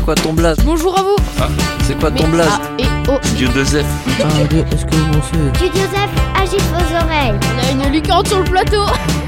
quoi ton blaze? Bonjour à vous. Ah, c'est quoi ton blaze? A et O. Dieu Joseph. Est-ce que vous pensez? Dieu Joseph, agite vos oreilles. On a une licorne sur le plateau.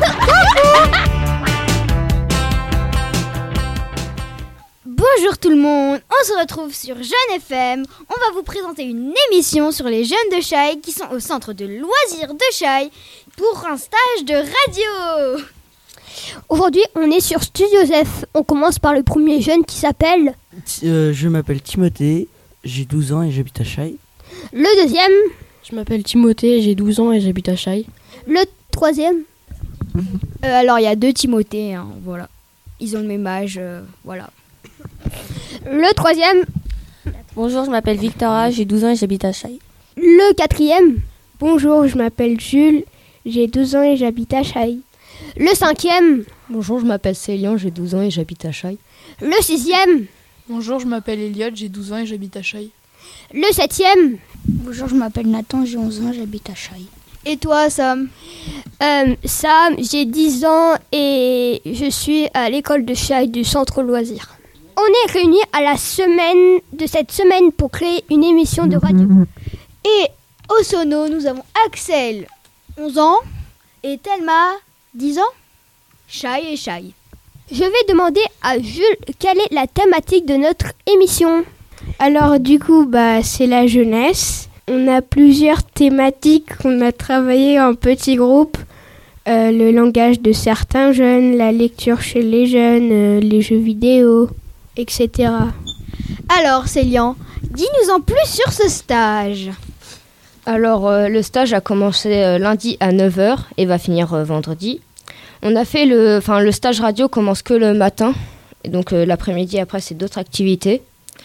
Bonjour tout le monde, on se retrouve sur Jeune FM. On va vous présenter une émission sur les jeunes de Chaille qui sont au centre de loisirs de Chaille pour un stage de radio. Aujourd'hui, on est sur Studio Joseph. On commence par le premier jeune qui s'appelle... Je m'appelle Timothée, j'ai 12 ans et j'habite à Chaille. Le deuxième, Je m'appelle Timothée, j'ai 12 ans et j'habite à Chaille. le troisième, Alors il y a deux Timothée, hein, voilà. Ils ont le même âge, voilà. le troisième, Bonjour, je m'appelle Victoria, j'ai 12 ans et j'habite à Chaille. le quatrième. Bonjour, je m'appelle Jules, j'ai 12 ans et j'habite à Chaille. Le cinquième, Bonjour, je m'appelle Célian, j'ai 12 ans et j'habite à Chaille. le sixième, Bonjour, je m'appelle Elliot, j'ai 12 ans et j'habite à Chaille. le septième, Bonjour, je m'appelle Nathan, j'ai 11 ans, j'habite à Chaille. Et toi Sam? Sam, j'ai 10 ans et je suis à l'école de Chaille du centre loisirs. On est réunis à la semaine de cette semaine pour créer une émission de radio. Et au sono, nous avons Axel, 11 ans, et Thelma, 10 ans. Chaille et Chaille. Je vais demander à Jules quelle est la thématique de notre émission. Alors du coup, c'est la jeunesse. On a plusieurs thématiques qu'on a travaillé en petits groupes. Le langage de certains jeunes, la lecture chez les jeunes, les jeux vidéo, etc. Alors Célian, dis-nous en plus sur ce stage. Alors, le stage a commencé lundi à 9h et va finir vendredi. On a fait le stage radio commence que le matin, et donc l'après-midi après c'est d'autres activités.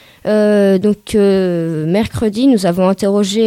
Mercredi, nous avons interrogé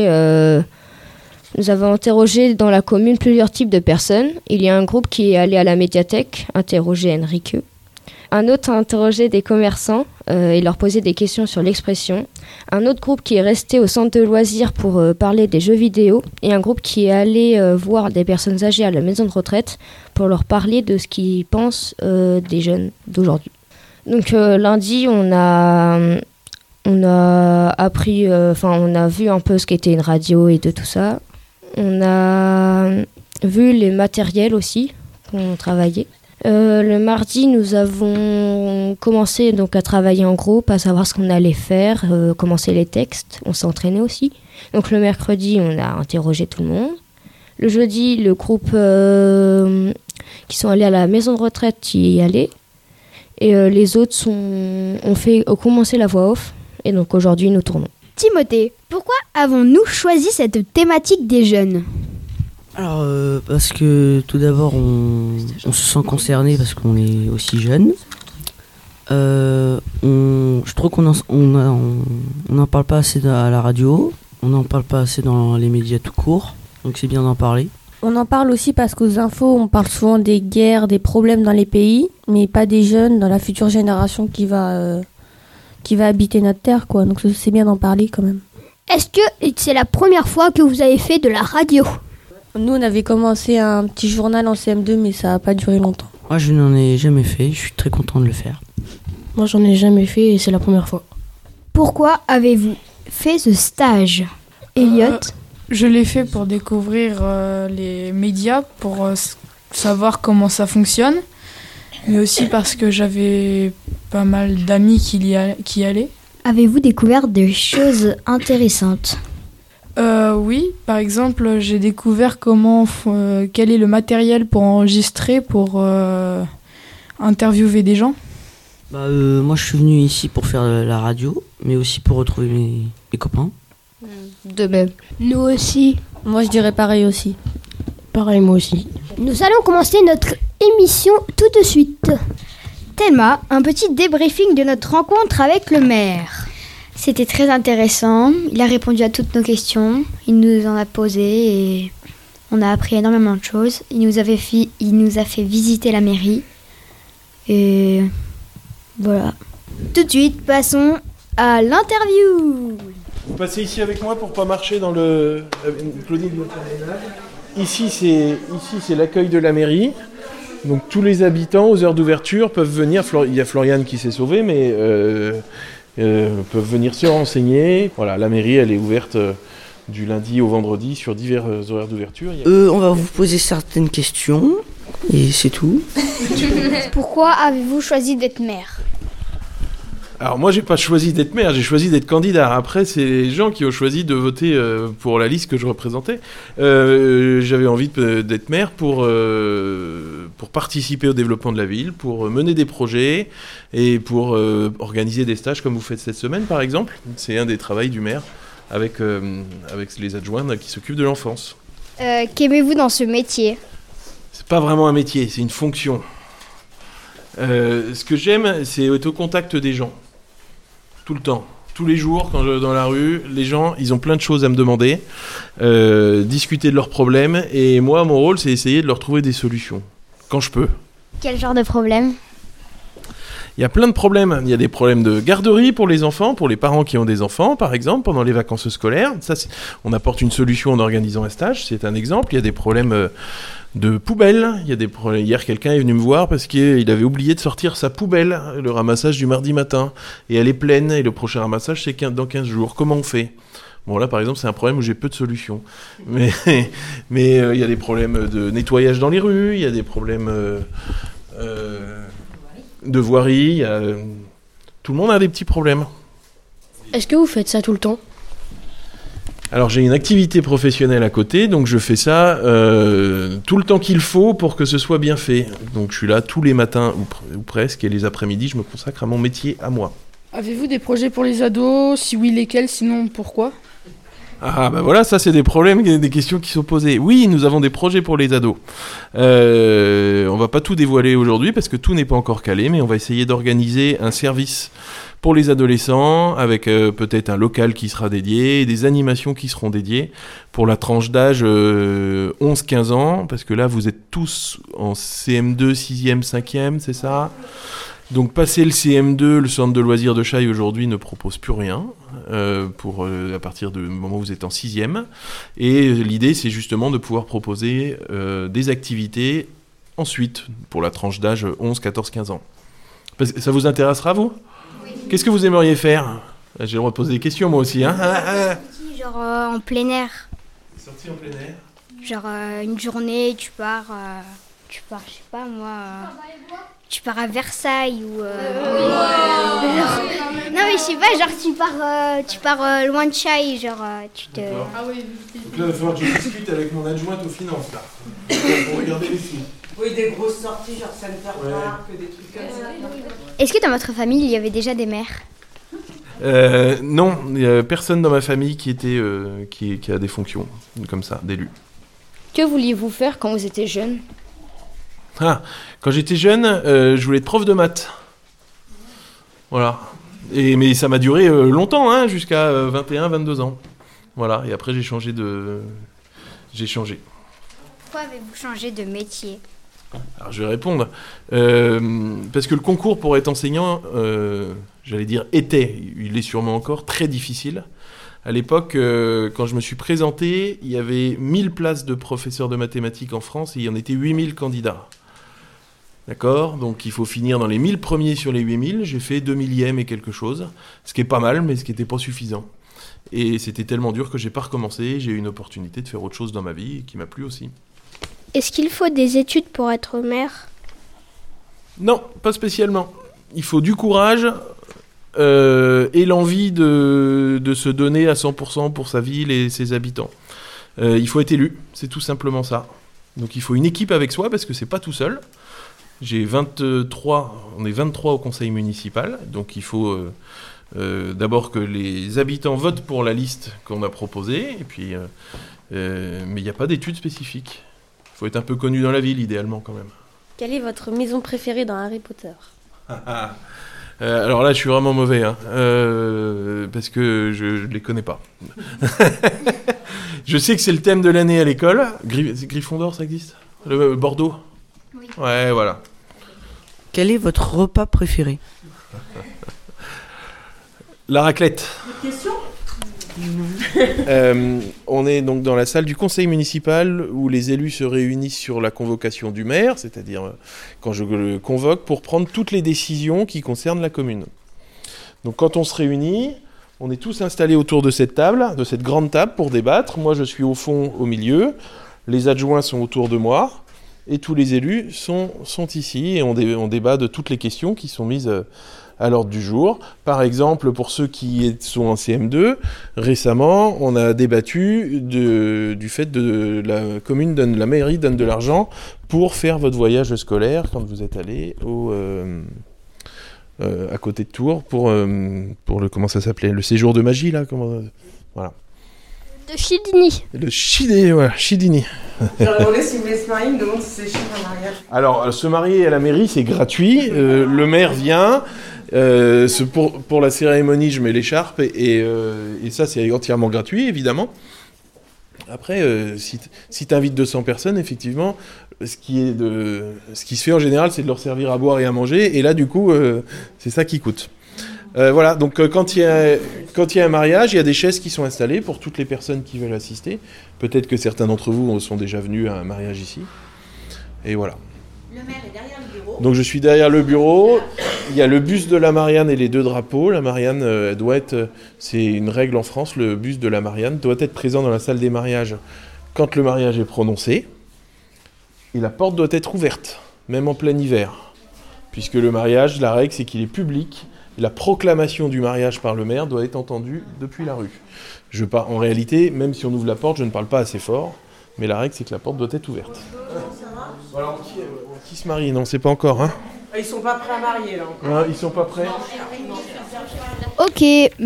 dans la commune plusieurs types de personnes. Il y a un groupe qui est allé à la médiathèque, interroger Enrique. Un autre a interrogé des commerçants et leur posé des questions sur l'expression. Un autre groupe qui est resté au centre de loisirs pour parler des jeux vidéo. Et un groupe qui est allé voir des personnes âgées à la maison de retraite pour leur parler de ce qu'ils pensent des jeunes d'aujourd'hui. Donc lundi, on a appris, on a vu un peu ce qu'était une radio et de tout ça. On a vu les matériels aussi qu'on travaillait. Le mardi, nous avons commencé donc à travailler en groupe, à savoir ce qu'on allait faire, commencer les textes. On s'est entraîné aussi. Donc le mercredi, on a interrogé tout le monde. Le jeudi, le groupe qui sont allés à la maison de retraite y est allé. Et les autres ont commencé la voix off. Et donc aujourd'hui, nous tournons. Timothée, pourquoi avons-nous choisi cette thématique des jeunes? Alors, parce que tout d'abord, on se sent concerné parce qu'on est aussi jeune. Je trouve qu'on n'en parle pas assez à la radio, on n'en parle pas assez dans les médias tout court, donc c'est bien d'en parler. On en parle aussi parce qu'aux infos, on parle souvent des guerres, des problèmes dans les pays, mais pas des jeunes, dans la future génération qui va habiter notre terre, quoi. Donc c'est bien d'en parler quand même. Est-ce que c'est la première fois que vous avez fait de la radio? Nous, on avait commencé un petit journal en CM2, mais ça n'a pas duré longtemps. Moi, je n'en ai jamais fait, je suis très content de le faire. Moi, j'en ai jamais fait et c'est la première fois. Pourquoi avez-vous fait ce stage, Elliot? Je l'ai fait pour découvrir les médias, pour savoir comment ça fonctionne, mais aussi parce que j'avais pas mal d'amis qui y allaient. Avez-vous découvert des choses intéressantes? Oui, par exemple, j'ai découvert quel est le matériel pour enregistrer, pour interviewer des gens. Moi, je suis venu ici pour faire la radio, mais aussi pour retrouver mes copains. De même. Nous aussi. Moi, je dirais pareil aussi. Pareil, moi aussi. Nous allons commencer notre émission tout de suite. Thelma, un petit débriefing de notre rencontre avec le maire. C'était très intéressant, il a répondu à toutes nos questions, il nous en a posé et on a appris énormément de choses. Il nous a fait visiter la mairie et voilà. Tout de suite, passons à l'interview. Vous passez ici avec moi pour pas marcher dans le Claudine de Montréal. Ici c'est l'accueil de la mairie. Donc tous les habitants aux heures d'ouverture peuvent venir. Il y a Floriane qui s'est sauvée, mais peuvent venir se renseigner. Voilà, la mairie, elle est ouverte du lundi au vendredi sur divers horaires d'ouverture. On va vous poser certaines questions et c'est tout. Pourquoi avez-vous choisi d'être maire ? Alors moi, j'ai pas choisi d'être maire, j'ai choisi d'être candidat. Après, c'est les gens qui ont choisi de voter pour la liste que je représentais. J'avais envie d'être maire pour participer au développement de la ville, pour mener des projets et pour organiser des stages comme vous faites cette semaine, par exemple. C'est un des travaux du maire avec les adjoints qui s'occupent de l'enfance. Qu'aimez-vous dans ce métier ? C'est pas vraiment un métier, c'est une fonction. Ce que j'aime, c'est être au contact des gens. Tout le temps. Tous les jours, quand je vais dans la rue, les gens, ils ont plein de choses à me demander, discuter de leurs problèmes, et moi, mon rôle, c'est essayer de leur trouver des solutions, quand je peux. Quel genre de problème ? Il y a plein de problèmes. Il y a des problèmes de garderie pour les enfants, pour les parents qui ont des enfants, par exemple, pendant les vacances scolaires. Ça, on apporte une solution en organisant un stage, c'est un exemple. Il y a des problèmes de poubelle. Il y a des problèmes. Hier, quelqu'un est venu me voir parce qu'il avait oublié de sortir sa poubelle, le ramassage du mardi matin. Et elle est pleine, et le prochain ramassage, c'est dans 15 jours. Comment on fait ? Bon, là, par exemple, c'est un problème où j'ai peu de solutions. Mais il y a des problèmes de nettoyage dans les rues, il y a des problèmes de voirie. Tout le monde a des petits problèmes. Est-ce que vous faites ça tout le temps ? Alors j'ai une activité professionnelle à côté, donc je fais ça tout le temps qu'il faut pour que ce soit bien fait. Donc je suis là tous les matins ou presque, et les après-midi je me consacre à mon métier, à moi. Avez-vous des projets pour les ados ? Si oui, lesquels ? Sinon, pourquoi ? Ah bah voilà, ça c'est des problèmes, des questions qui sont posées. Oui, nous avons des projets pour les ados. On va pas tout dévoiler aujourd'hui parce que tout n'est pas encore calé, mais on va essayer d'organiser un service pour les adolescents avec peut-être un local qui sera dédié, et des animations qui seront dédiées pour la tranche d'âge 11-15 ans, parce que là vous êtes tous en CM2, 6e, 5e, c'est ça ? Donc passer le CM2, le centre de loisirs de Chailles aujourd'hui ne propose plus rien à partir du moment où vous êtes en 6e. Et l'idée c'est justement de pouvoir proposer des activités ensuite pour la tranche d'âge 11, 14, 15 ans. Ça vous intéressera vous ? Oui. Qu'est-ce que vous aimeriez faire ? J'ai le droit de poser des questions moi aussi. Genre en plein air. Sortie en plein air ? Genre une journée, tu pars, je sais pas moi... Tu pars à Versailles ou... Non mais je sais pas, genre tu pars loin de Chailles, genre tu te... Ah oui. Donc là, il va falloir que je discute avec mon adjointe aux finances, là. Pour regarder les sous. Oui, des grosses sorties, genre Center Park, des trucs comme ça. Est-ce que dans votre famille, il y avait déjà des maires ? Non, il n'y a personne dans ma famille qui a des fonctions comme ça, d'élu. Que vouliez-vous faire quand vous étiez jeune ? Quand j'étais jeune, je voulais être prof de maths. Voilà. Mais ça m'a duré longtemps, jusqu'à 21, 22 ans. Voilà, et après j'ai changé. Pourquoi avez-vous changé de métier ? Alors je vais répondre. Parce que le concours pour être enseignant, il est sûrement encore très difficile. À l'époque, quand je me suis présenté, il y avait 1000 places de professeurs de mathématiques en France et il y en était 8000 candidats. D'accord ? Donc il faut finir dans les 1000 premiers sur les 8000. J'ai fait 2000e et quelque chose, ce qui est pas mal, mais ce qui n'était pas suffisant. Et c'était tellement dur que j'ai pas recommencé. J'ai eu une opportunité de faire autre chose dans ma vie qui m'a plu aussi. Est-ce qu'il faut des études pour être maire ? Non, pas spécialement. Il faut du courage et l'envie de se donner à 100% pour sa ville et ses habitants. Il faut être élu, c'est tout simplement ça. Donc il faut une équipe avec soi parce que c'est pas tout seul. On est 23 au conseil municipal, donc il faut d'abord que les habitants votent pour la liste qu'on a proposée, et puis, mais il n'y a pas d'études spécifiques. Il faut être un peu connu dans la ville, idéalement, quand même. Quelle est votre maison préférée dans Harry Potter ? Alors là, je suis vraiment mauvais, parce que je ne les connais pas. Je sais que c'est le thème de l'année à l'école. Gryffondor, ça existe ? Le Bordeaux ? Oui. Ouais, voilà. Quel est votre repas préféré ? La raclette. Une question ? On est donc dans la salle du conseil municipal où les élus se réunissent sur la convocation du maire, c'est-à-dire quand je le convoque pour prendre toutes les décisions qui concernent la commune. Donc quand on se réunit, on est tous installés autour de cette table, de cette grande table pour débattre. Moi, je suis au fond, au milieu. Les adjoints sont autour de moi. Et tous les élus sont ici. Et on débat de toutes les questions qui sont mises à l'ordre du jour. Par exemple, pour ceux qui sont en CM2, récemment, on a débattu du fait que la mairie donne de l'argent pour faire votre voyage scolaire quand vous êtes allé à côté de Tours pour le, comment ça s'appelait, le séjour de magie là, voilà. De Chidini. Chidini. J'aurais demandé si vous voulez se marier, il me demande si c'est cher un mariage. Alors, se marier à la mairie, c'est gratuit. Le maire vient. Pour la cérémonie, je mets l'écharpe et ça, c'est entièrement gratuit, évidemment. Après, si tu invites 200 personnes, effectivement, ce qui se fait en général, c'est de leur servir à boire et à manger. Et là, du coup, c'est ça qui coûte. Voilà, donc quand il y a un mariage, il y a des chaises qui sont installées pour toutes les personnes qui veulent assister. Peut-être que certains d'entre vous sont déjà venus à un mariage ici. Et voilà. Le maire est derrière le bureau. Donc je suis derrière le bureau. Il y a le buste de la Marianne et les 2 drapeaux. La Marianne c'est une règle en France, le buste de la Marianne doit être présent dans la salle des mariages quand le mariage est prononcé. Et la porte doit être ouverte, même en plein hiver. Puisque le mariage, la règle, c'est qu'il est public. La proclamation du mariage par le maire doit être entendue depuis la rue. En réalité, même si on ouvre la porte, je ne parle pas assez fort, mais la règle, c'est que la porte doit être ouverte. Alors, qui se marie? Non, c'est pas encore, hein? Ils sont pas prêts à marier, là. Ah, ils sont pas prêts? Ok,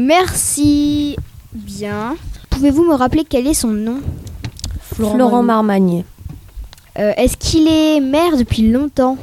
merci bien. Pouvez-vous me rappeler quel est son nom? Florent Marmagne. Est-ce qu'il est maire depuis longtemps?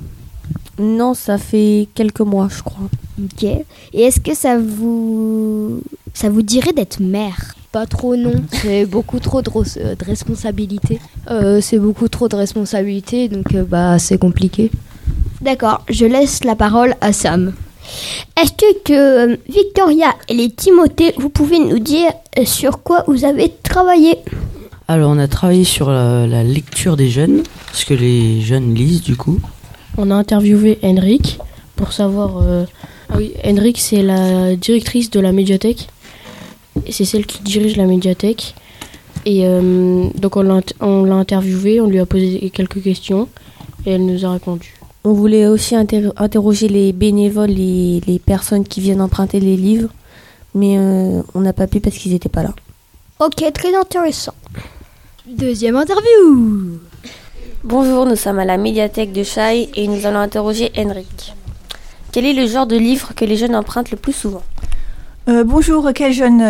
Non, ça fait quelques mois, je crois. Ok. Et est-ce que ça vous dirait d'être maire? Pas trop, non. C'est beaucoup trop de responsabilités. C'est beaucoup trop de responsabilités, donc c'est compliqué. D'accord, je laisse la parole à Sam. Est-ce que Victoria et les Timothée, vous pouvez nous dire sur quoi vous avez travaillé? Alors, on a travaillé sur la lecture des jeunes, ce que les jeunes lisent du coup. On a interviewé Henrik pour savoir... Henrik, c'est la directrice de la médiathèque. C'est celle qui dirige la médiathèque. Et donc on l'a interviewée, on lui a posé quelques questions et elle nous a répondu. On voulait aussi interroger les bénévoles et les personnes qui viennent emprunter les livres, mais on n'a pas pu parce qu'ils n'étaient pas là. Ok, très intéressant. Deuxième interview. Bonjour, nous sommes à la médiathèque de Chaille et nous allons interroger Henrik. Quel est le genre de livre que les jeunes empruntent le plus souvent? Bonjour, quel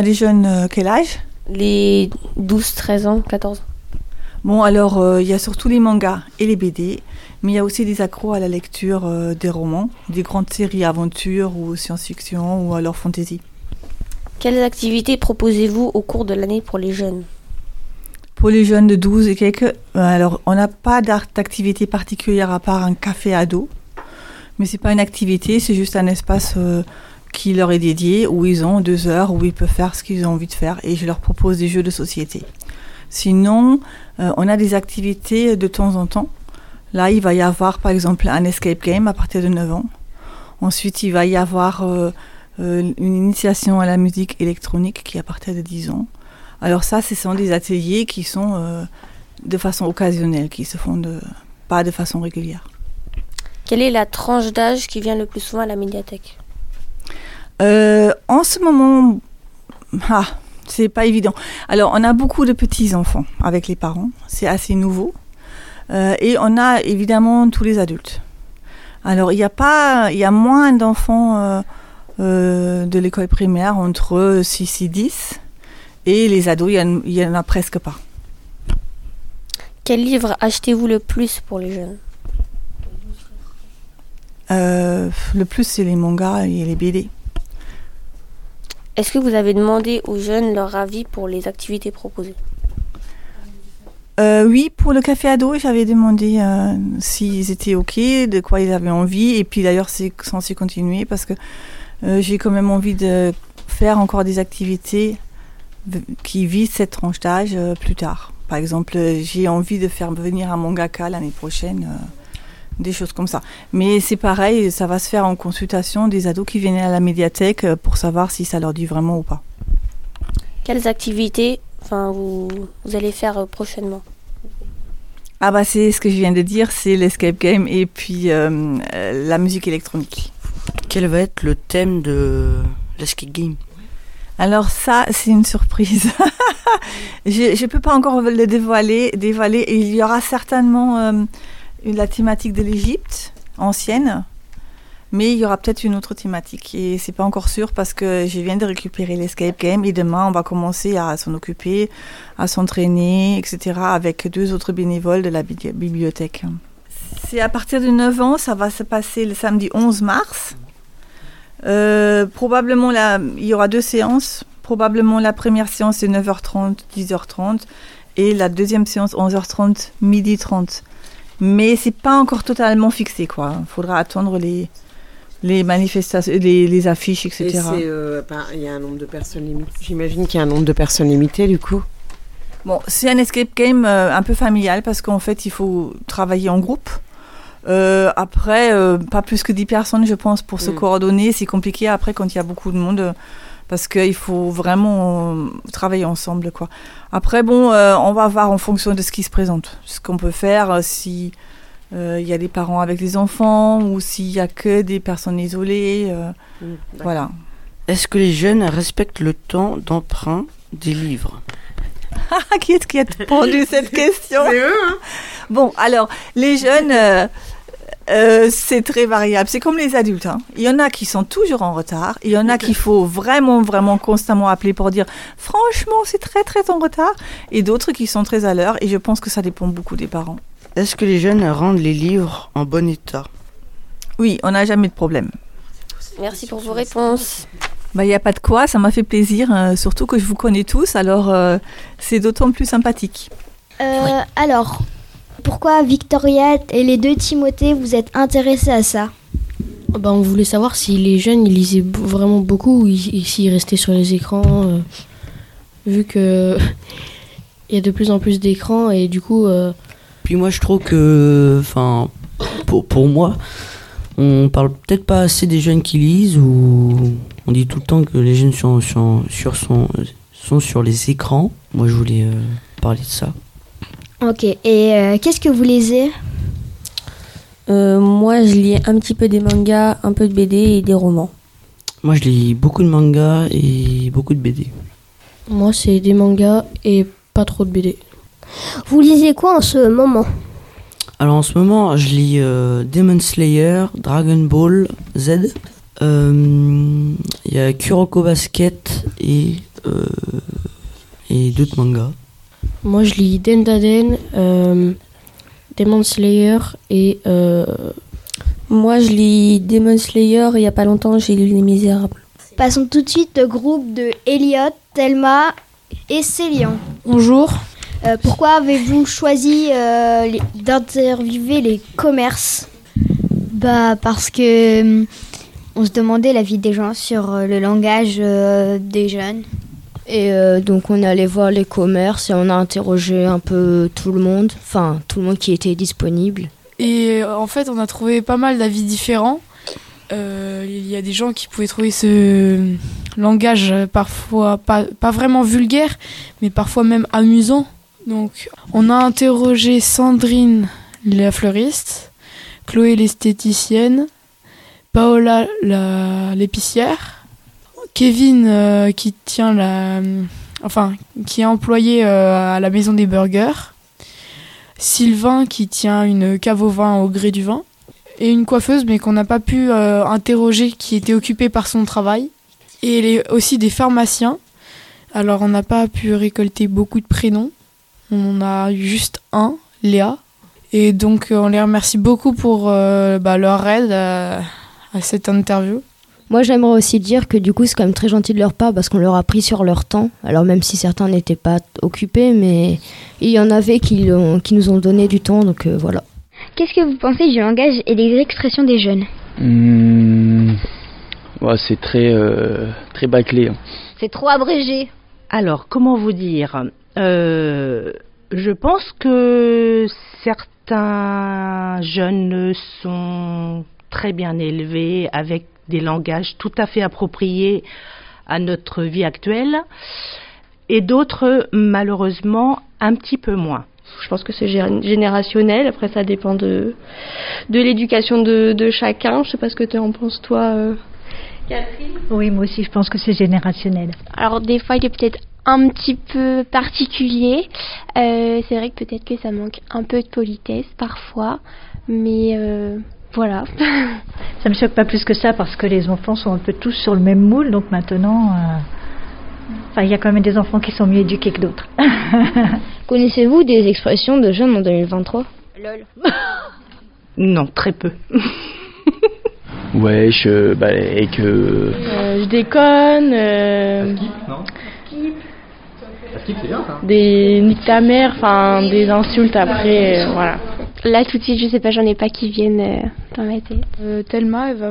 âge? Les 12, 13 ans, 14 ans. Bon, alors, il y a surtout les mangas et les BD, mais il y a aussi des accros à la lecture des romans, des grandes séries aventures ou science-fiction ou alors fantasy. Quelles activités proposez-vous au cours de l'année pour les jeunes? Pour les jeunes de 12 et quelques, alors, on n'a pas d'activité particulière à part un café ado, mais c'est pas une activité, c'est juste un espace qui leur est dédié, où ils ont 2 heures, où ils peuvent faire ce qu'ils ont envie de faire, et je leur propose des jeux de société. Sinon, on a des activités de temps en temps. Là, il va y avoir, par exemple, un escape game à partir de 9 ans. Ensuite, il va y avoir une initiation à la musique électronique qui est à partir de 10 ans. Alors ça, ce sont des ateliers qui sont de façon occasionnelle, qui se font pas de façon régulière. Quelle est la tranche d'âge qui vient le plus souvent à la médiathèque? En ce moment, c'est pas évident. Alors, on a beaucoup de petits-enfants avec les parents, c'est assez nouveau. Et on a évidemment tous les adultes. Alors, il y a moins d'enfants de l'école primaire, entre 6 et 10. Et les ados, il y en a presque pas. Quel livre achetez-vous le plus pour les jeunes? Le plus, c'est les mangas et les BD. Est-ce que vous avez demandé aux jeunes leur avis pour les activités proposées? Oui, pour le café ado, j'avais demandé s'ils étaient OK, de quoi ils avaient envie. Et puis d'ailleurs, c'est censé continuer parce que j'ai quand même envie de faire encore des activités qui visent cette tranche d'âge plus tard. Par exemple, j'ai envie de faire venir un mangaka l'année prochaine des choses comme ça. Mais c'est pareil, ça va se faire en consultation des ados qui viennent à la médiathèque pour savoir si ça leur dit vraiment ou pas. Quelles activités vous allez faire prochainement? Ah bah c'est ce que je viens de dire, c'est l'escape game et puis la musique électronique. Quel va être le thème de l'escape game? Alors ça, c'est une surprise. Je ne peux pas encore le dévoiler. Il y aura certainement la thématique de l'Égypte ancienne, mais il y aura peut-être une autre thématique. Et c'est pas encore sûr parce que je viens de récupérer l'escape game et demain, on va commencer à s'en occuper, à s'entraîner, etc. avec 2 autres bénévoles de la bibliothèque. C'est à partir de 9 ans, ça va se passer le samedi 11 mars. Probablement il y aura 2 séances. Probablement la première séance c'est 9h30, 10h30 et la deuxième séance 11h30, 12h30. Mais c'est pas encore totalement fixé quoi. Il faudra attendre les manifestations, les affiches, etc. Et il y a un nombre de personnes limité. J'imagine qu'il y a un nombre de personnes limité du coup. Bon, c'est un escape game un peu familial parce qu'en fait il faut travailler en groupe. Après, pas plus que 10 personnes, je pense, pour se coordonner. C'est compliqué après quand il y a beaucoup de monde parce qu'il faut vraiment travailler ensemble, quoi. Après, bon, on va voir en fonction de ce qui se présente. Ce qu'on peut faire si il y a des parents avec des enfants ou s'il y a que des personnes isolées. Voilà. Est-ce que les jeunes respectent le temps d'emprunt des livres? Qui est-ce qui a répondu cette question? C'est eux, hein. Bon, alors, les jeunes, c'est très variable. C'est comme les adultes, hein. Il y en a qui sont toujours en retard. Il y en a qu'il faut vraiment, vraiment constamment appeler pour dire « Franchement, c'est très, très en retard ». Et d'autres qui sont très à l'heure. Et je pense que ça dépend beaucoup des parents. Est-ce que les jeunes rendent les livres en bon état? Oui, on n'a jamais de problème. Merci pour vos réponses. Il n'y a pas de quoi, ça m'a fait plaisir. Surtout que je vous connais tous, alors c'est d'autant plus sympathique. Alors, pourquoi Victoria et les 2 Timothée, vous êtes intéressés à ça? On voulait savoir si les jeunes ils lisaient vraiment beaucoup ou s'ils restaient sur les écrans, vu que il y a de plus en plus d'écrans et du coup... Puis moi je trouve que, pour moi, on parle peut-être pas assez des jeunes qui lisent ou on dit tout le temps que les jeunes sont sur les écrans. Moi je voulais parler de ça. Ok, et qu'est-ce que vous lisez? Moi, je lis un petit peu des mangas, un peu de BD et des romans. Moi, je lis beaucoup de mangas et beaucoup de BD. Moi, c'est des mangas et pas trop de BD. Vous lisez quoi en ce moment? Alors, en ce moment, je lis Demon Slayer, Dragon Ball Z. Il y a Kuroko Basket et d'autres mangas. Moi, je lis Dendaden, Demon Slayer et... Moi, je lis Demon Slayer et il n'y a pas longtemps, j'ai lu Les Misérables. Passons tout de suite au groupe de Elliot, Thelma et Célian. Bonjour. Pourquoi avez-vous choisi d'interviewer les commerces? Parce que on se demandait l'avis des gens sur le langage des jeunes. Et donc on est allé voir les commerces et on a interrogé un peu tout le monde qui était disponible. Et en fait on a trouvé pas mal d'avis différents. Il y a des gens qui pouvaient trouver ce langage parfois pas vraiment vulgaire, mais parfois même amusant. Donc on a interrogé Sandrine la fleuriste, Chloé l'esthéticienne, Paola l'épicière, Kevin qui est employé à la maison des burgers, Sylvain qui tient une cave au vin au gré du vin, et une coiffeuse mais qu'on n'a pas pu interroger qui était occupée par son travail, et aussi des pharmaciens. Alors on n'a pas pu récolter beaucoup de prénoms, on en a eu juste un, Léa, et donc on les remercie beaucoup pour leur aide à cette interview. Moi, j'aimerais aussi dire que du coup, c'est quand même très gentil de leur part parce qu'on leur a pris sur leur temps. Alors même si certains n'étaient pas occupés, mais il y en avait qui nous ont donné du temps, donc voilà. Qu'est-ce que vous pensez du langage et des expressions des jeunes? C'est très bâclé. C'est trop abrégé. Alors, comment vous dire Je pense que certains jeunes sont très bien élevés avec des langages tout à fait appropriés à notre vie actuelle et d'autres, malheureusement, un petit peu moins. Je pense que c'est générationnel. Après, ça dépend de l'éducation de chacun. Je sais pas ce que tu en penses, toi, Catherine. Oui, moi aussi, je pense que c'est générationnel. Alors, des fois, il est peut-être un petit peu particulier. C'est vrai que peut-être que ça manque un peu de politesse parfois. Mais voilà. Ça me choque pas plus que ça parce que les enfants sont un peu tous sur le même moule. Donc maintenant, il y a quand même des enfants qui sont mieux éduqués que d'autres. Connaissez-vous des expressions de jeunes en 2023 ? Lol. Non, très peu. Wesh, et que... je déconne. Skip, non Skip, c'est bien ça. Des nique ta mère, enfin des insultes après, voilà. Là tout de suite, je sais pas, j'en ai pas qui viennent dans ma tête. Thelma, elle va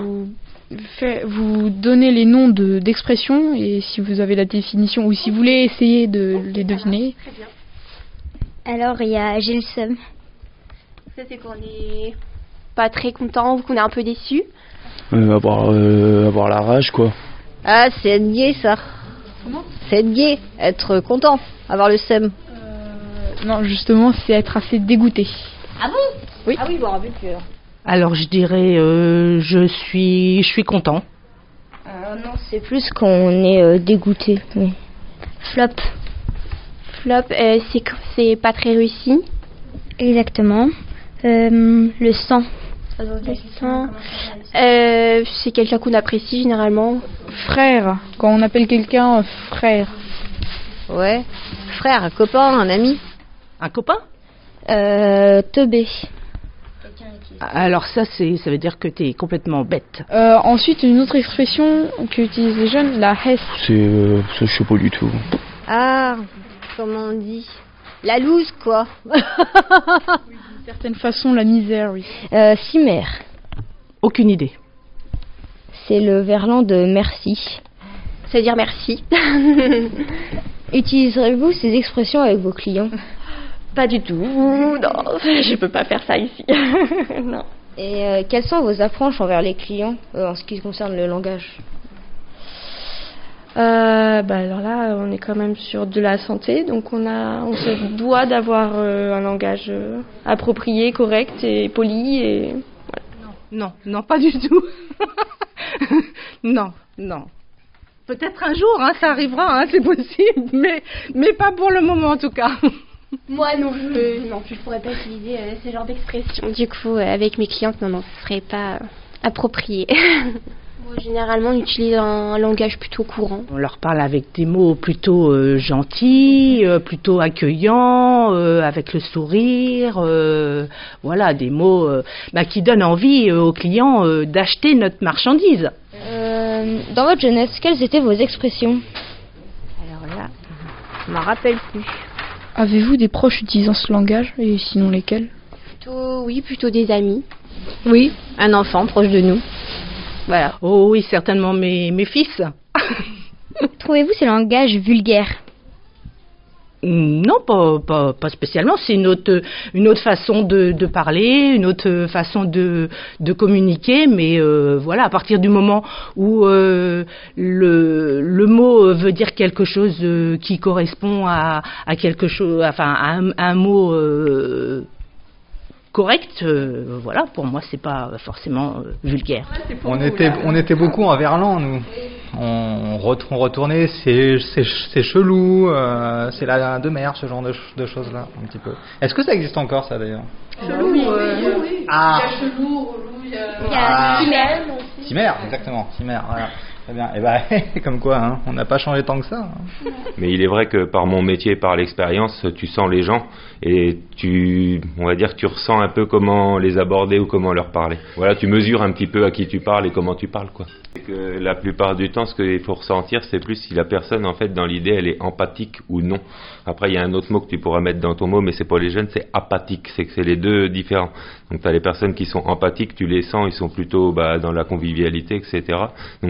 vous donner les noms d'expressions et si vous avez la définition ou si vous voulez essayer de les deviner. Très bien. Alors, il y a j'ai le seum. Ça, c'est qu'on est pas très content ou qu'on est un peu déçu. Avoir la rage, quoi. Ah, c'est être gay, ça. Comment ? C'est être gay, être content, avoir le seum. Non, justement, c'est être assez dégoûté. Ah bon ? Oui. Ah oui, voir un but pur. Alors, je dirais, je suis content. Non, c'est plus qu'on est dégoûté. Oui. Flop. Flop, c'est pas très réussi. Exactement. Le sang. Le sang. C'est quelqu'un qu'on apprécie généralement. Frère. Quand on appelle quelqu'un frère. Ouais. Frère, un copain, un ami. Un copain ? Teubé. Alors ça veut dire que t'es complètement bête. Ensuite, une autre expression qu'utilisent les jeunes, la hesse. Ça, je sais pas du tout. Ah, comment on dit ? La loose, quoi. Oui, d'une certaine façon, la misère, oui. Cimer. Aucune idée. C'est le verlan de merci. C'est-à-dire merci. Utiliserez-vous ces expressions avec vos clients ? Pas du tout. Non, je peux pas faire ça ici. Non. Et quelles sont vos approches envers les clients en ce qui concerne le langage ? Alors là, on est quand même sur de la santé, donc on se doit d'avoir un langage approprié, correct et poli et voilà. Non, pas du tout. Non. Peut-être un jour, ça arrivera, c'est possible, mais pas pour le moment en tout cas. Moi non, je pourrais pas utiliser ce genre d'expression. Du coup, avec mes clientes, non, ce serait pas approprié. Moi, généralement, on utilise un langage plutôt courant. On leur parle avec des mots plutôt gentils, plutôt accueillants, avec le sourire, voilà, des mots qui donnent envie aux clients d'acheter notre marchandise. Dans votre jeunesse, quelles étaient vos expressions ? Alors là, je m'en rappelle plus. Avez-vous des proches utilisant ce langage et sinon lesquels ? Plutôt des amis. Oui, un enfant proche de nous. Voilà. Oh oui, certainement mes fils. Trouvez-vous ce langage vulgaire ? Non, pas spécialement. C'est une autre façon de parler, une autre façon de communiquer. Mais voilà, à partir du moment où le mot veut dire quelque chose qui correspond à quelque chose, enfin à un mot correct, voilà, pour moi c'est pas forcément vulgaire. On était beaucoup en verlan, nous. On retournait, c'est chelou, c'est la de mer, ce genre de choses là, un petit peu. Est-ce que ça existe encore ça d'ailleurs ? Chelou, oui. Ah. Il y a chelou, relou, il y Ah. a Cimer aussi. Cimer, exactement, Cimer, voilà. Très bien. Et comme quoi, on n'a pas changé tant que ça. Mais il est vrai que par mon métier, par l'expérience, tu sens les gens et on va dire que tu ressens un peu comment les aborder ou comment leur parler. Voilà, tu mesures un petit peu à qui tu parles et comment tu parles, quoi. C'est que la plupart du temps, ce qu'il faut ressentir, c'est plus si la personne, en fait, dans l'idée, elle est empathique ou non. Après, il y a un autre mot que tu pourras mettre dans ton mot, mais c'est pour les jeunes, c'est apathique. C'est que c'est les deux différents. Donc, tu as les personnes qui sont empathiques, tu les sens, ils sont plutôt dans la convivialité, etc. Donc, ceux-là,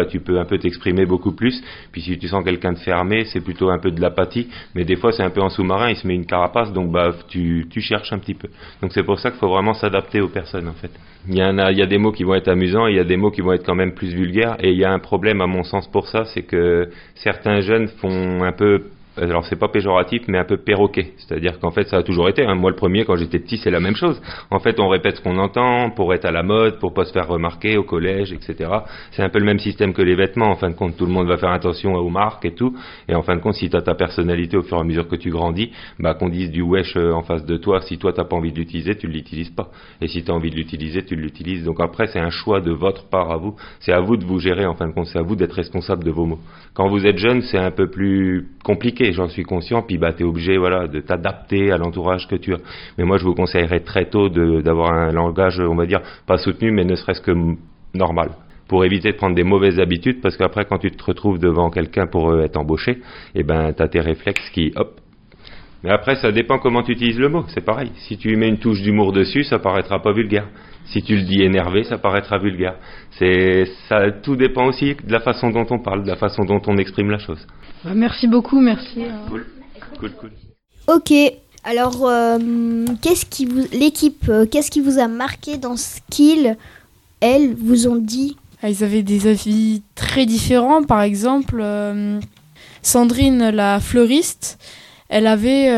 tu peux un peu t'exprimer beaucoup plus. Puis si tu sens quelqu'un de fermé, c'est plutôt un peu de l'apathie. Mais des fois, c'est un peu en sous-marin, il se met une carapace, donc tu cherches un petit peu. Donc c'est pour ça qu'il faut vraiment s'adapter aux personnes, en fait. Il y a des mots qui vont être amusants, et il y a des mots qui vont être quand même plus vulgaires. Et il y a un problème, à mon sens, pour ça, c'est que certains jeunes font un peu... Alors c'est pas péjoratif, mais un peu perroquet. C'est-à-dire qu'en fait ça a toujours été, moi le premier quand j'étais petit c'est la même chose. En fait on répète ce qu'on entend pour être à la mode, pour pas se faire remarquer au collège, etc. C'est un peu le même système que les vêtements. En fin de compte tout le monde va faire attention aux marques et tout. Et en fin de compte si t'as ta personnalité au fur et à mesure que tu grandis, qu'on dise du wesh en face de toi, si toi t'as pas envie de l'utiliser, tu l'utilises pas. Et si t'as envie de l'utiliser, tu l'utilises. Donc après c'est un choix de votre part à vous. C'est à vous de vous gérer en fin de compte. C'est à vous d'être responsable de vos mots. Quand vous êtes jeune c'est un peu plus compliqué. J'en suis conscient, puis t'es obligé de t'adapter à l'entourage que tu as. Mais moi je vous conseillerais très tôt d'avoir un langage, on va dire, pas soutenu, mais ne serait-ce que normal, pour éviter de prendre des mauvaises habitudes, parce qu'après quand tu te retrouves devant quelqu'un pour être embauché, t'as tes réflexes qui, hop. Mais après ça dépend comment tu utilises le mot, c'est pareil. Si tu mets une touche d'humour dessus, ça paraîtra pas vulgaire. Si tu le dis énervé, ça paraîtra vulgaire. Ça, tout dépend aussi de la façon dont on parle, de la façon dont on exprime la chose. Merci beaucoup, merci. Cool. Ok, alors qu'est-ce qui vous a marqué dans ce qu'ils, elles, vous ont dit? Ils avaient des avis très différents. Par exemple, Sandrine, la fleuriste, elle avait,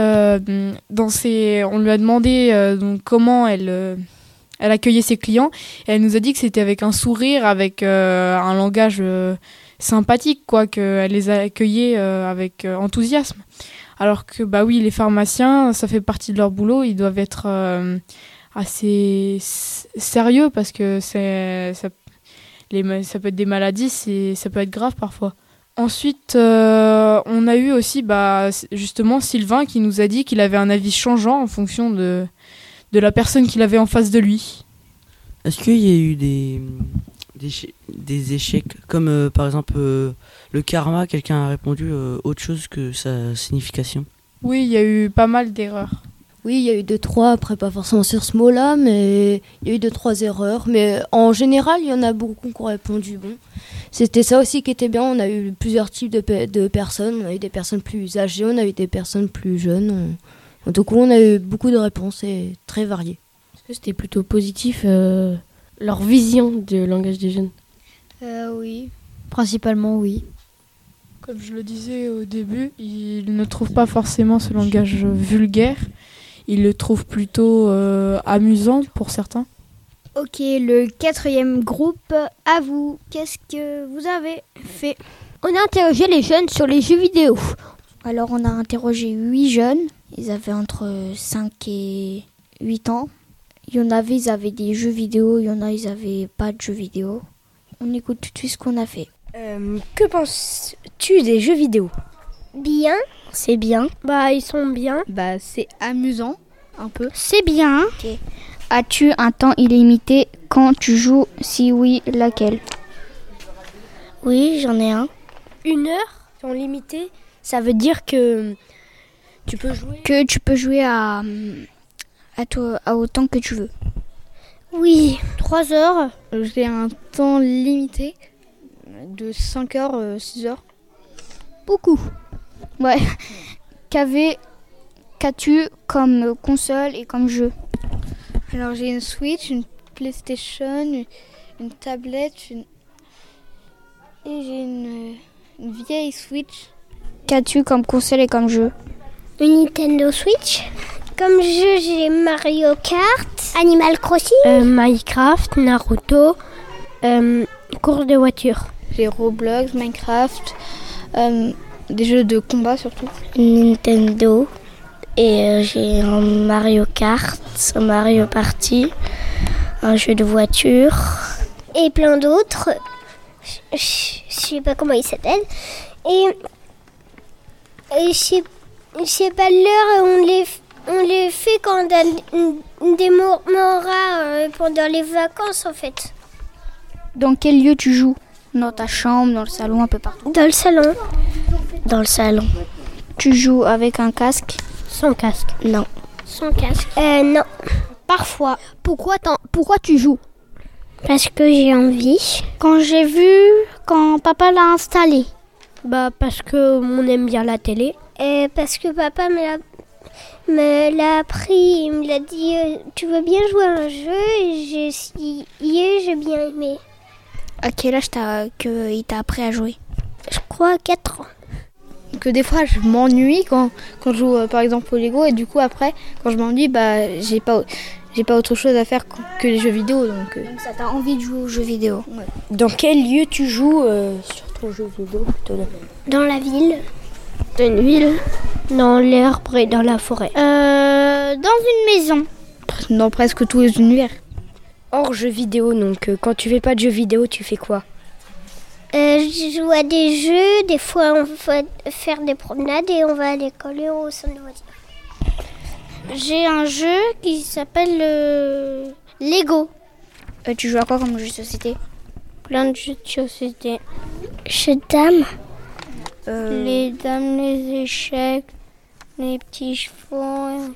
on lui a demandé comment elle accueillait ses clients. Et elle nous a dit que c'était avec un sourire, avec un langage sympathique, qu'elle les a accueillis avec enthousiasme. Alors que, oui, les pharmaciens, ça fait partie de leur boulot, ils doivent être assez sérieux parce que ça peut être des maladies, ça peut être grave parfois. Ensuite, on a eu aussi justement Sylvain qui nous a dit qu'il avait un avis changeant en fonction de la personne qu'il avait en face de lui. Est-ce qu'il y a eu des échecs, comme par exemple le karma, quelqu'un a répondu autre chose que sa signification? Oui, il y a eu pas mal d'erreurs. Oui, il y a eu 2-3, après pas forcément sur ce mot-là, mais il y a eu 2-3 erreurs. Mais en général, il y en a beaucoup qui ont répondu bon. C'était ça aussi qui était bien, on a eu plusieurs types de personnes. On a eu des personnes plus âgées, on a eu des personnes plus jeunes. En tout cas, on a eu beaucoup de réponses et très variées. Est-ce que c'était plutôt positif, leur vision du langage des jeunes? Oui, principalement oui. Comme je le disais au début, ils ne trouvent pas forcément ce langage vulgaire. Ils le trouvent plutôt amusant pour certains. Ok, le 4e groupe, à vous. Qu'est-ce que vous avez fait? On a interrogé les jeunes sur les jeux vidéo. Alors on a interrogé 8 jeunes. Ils avaient entre 5 et 8 ans. Il y en avait, ils avaient des jeux vidéo. Il y en a, ils n'avaient pas de jeux vidéo. On écoute tout de suite ce qu'on a fait. Que penses-tu des jeux vidéo? Bien. C'est bien. Ils sont bien. C'est amusant, un peu. C'est bien. Okay. As-tu un temps illimité quand tu joues? Si oui, laquelle? Oui, j'en ai un. 1 heure, temps limité, ça veut dire que tu peux jouer à autant que tu veux. Oui, 3 heures. J'ai un temps limité de 5 heures, 6 heures. Beaucoup. Ouais. Qu'as-tu comme console et comme jeu? Alors j'ai une Switch, une PlayStation, une tablette, et j'ai une vieille Switch. Qu'as-tu comme console et comme jeu? Une Nintendo Switch. Comme jeu, j'ai Mario Kart, Animal Crossing, Minecraft, Naruto, course de voiture. J'ai Roblox, Minecraft, des jeux de combat surtout. Nintendo. Et j'ai un Mario Kart, un Mario Party, un jeu de voiture. Et plein d'autres. Je sais pas comment ils s'appellent. Et je sais pas l'heure, on les fait quand on a des moments rares pendant les vacances en fait. Dans quel lieu tu joues? Dans ta chambre, dans le salon, un peu partout? Dans le salon. Dans le salon. Tu joues avec un casque? Sans casque? Non. Sans casque? Non. Parfois. Pourquoi tu joues? Parce que j'ai envie. Quand papa l'a installé. Bah parce que on aime bien la télé. Et parce que papa me l'a appris, il me l'a dit tu veux bien jouer à un jeu et j'ai bien aimé. À quel âge il t'a appris à jouer? Je crois à 4 ans. Que des fois je m'ennuie quand je joue par exemple au Lego et du coup après quand je m'ennuie j'ai pas autre chose à faire que les jeux vidéo donc ça t'a envie de jouer aux jeux vidéo. Ouais. Dans quel lieu tu joues sur ton jeu vidéo plutôt? Dans la ville. Dans une ville? Dans l'herbe et dans la forêt? Dans une maison. Dans presque tous les univers. Hors jeux vidéo, donc quand tu fais pas de jeux vidéo, tu fais quoi? Je joue à des jeux, des fois on va faire des promenades et on va à l'école et au centre de loisirs. J'ai un jeu qui s'appelle Lego. Tu joues à quoi comme jeu de société? Plein de jeux de société. Jeux de dames. Les dames, les échecs, les petits chevaux,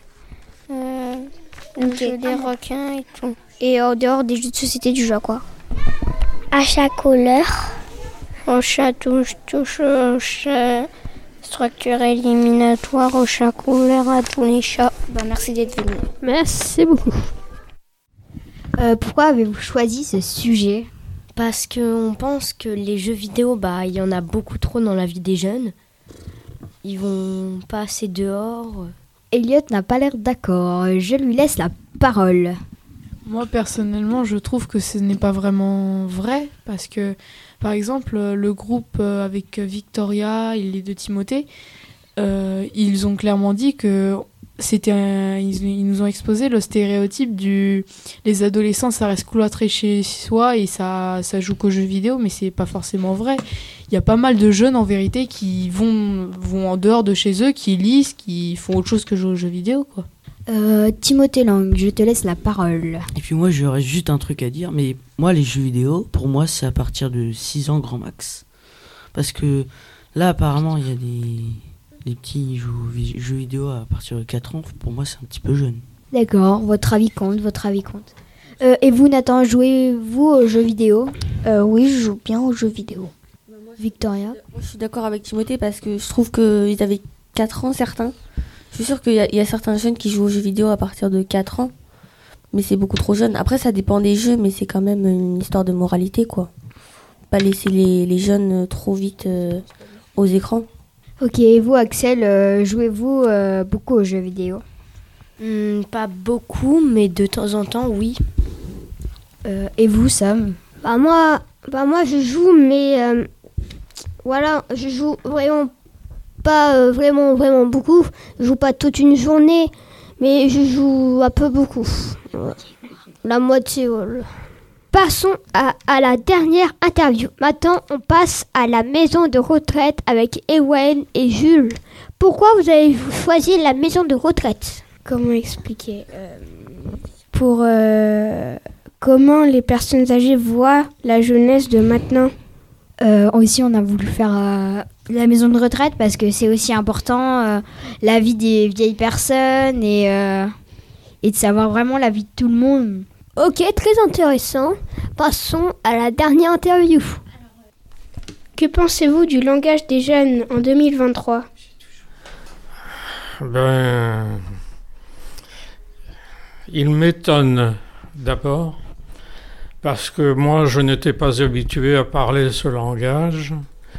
le jeu des requins et tout. Et en dehors des jeux de société, tu joues à quoi? À chaque couleur. Au chat touche, au chat structure éliminatoire, au chat couleur, à tous les chats. Merci d'être venu. Merci beaucoup. Pourquoi avez-vous choisi ce sujet? Parce qu'on pense que les jeux vidéo, il y en a beaucoup trop dans la vie des jeunes. Ils vont pas assez dehors. Elliot n'a pas l'air d'accord. Je lui laisse la parole. Moi, personnellement, je trouve que ce n'est pas vraiment vrai. Parce que, par exemple, le groupe avec Victoria et les deux Timothée, ils ont clairement dit que ils nous ont exposé le stéréotype les adolescents, ça reste cloîtré chez soi et ça joue qu'aux jeux vidéo, mais c'est pas forcément vrai. Il y a pas mal de jeunes en vérité qui vont en dehors de chez eux, qui lisent, qui font autre chose que jouer aux jeux vidéo, quoi. Timothée Lang, je te laisse la parole. Et puis moi j'aurais juste un truc à dire, mais moi les jeux vidéo, pour moi c'est à partir de 6 ans grand max. Parce que là apparemment il y a des petits jeux vidéo à partir de 4 ans, pour moi c'est un petit peu jeune. D'accord, votre avis compte. Et vous Nathan, jouez-vous aux jeux vidéo? Oui, je joue bien aux jeux vidéo. Victoria? Moi, je suis d'accord avec Timothée parce que je trouve qu'ils avaient 4 ans certains. Je suis sûre qu'il y a certains jeunes qui jouent aux jeux vidéo à partir de 4 ans, mais c'est beaucoup trop jeune. Après ça dépend des jeux, mais c'est quand même une histoire de moralité, quoi. Pas laisser les jeunes trop vite aux écrans. Ok, et vous Axel, jouez-vous beaucoup aux jeux vidéo? Pas beaucoup, mais de temps en temps, oui. Et vous Sam? Moi je joue, mais voilà, je joue vraiment pas vraiment beaucoup. Je joue pas toute une journée, mais je joue un peu beaucoup. La moitié. Voilà. Passons à la dernière interview. Maintenant, on passe à la maison de retraite avec Ewen et Jules. Pourquoi vous avez choisi la maison de retraite? Comment expliquer Pour comment les personnes âgées voient la jeunesse de maintenant. Aussi, on a voulu faire la maison de retraite parce que c'est aussi important, la vie des vieilles personnes et de savoir vraiment la vie de tout le monde. Ok, très intéressant. Passons à la dernière interview. Que pensez-vous du langage des jeunes en 2023? Il m'étonne d'abord parce que moi je n'étais pas habitué à parler ce langage,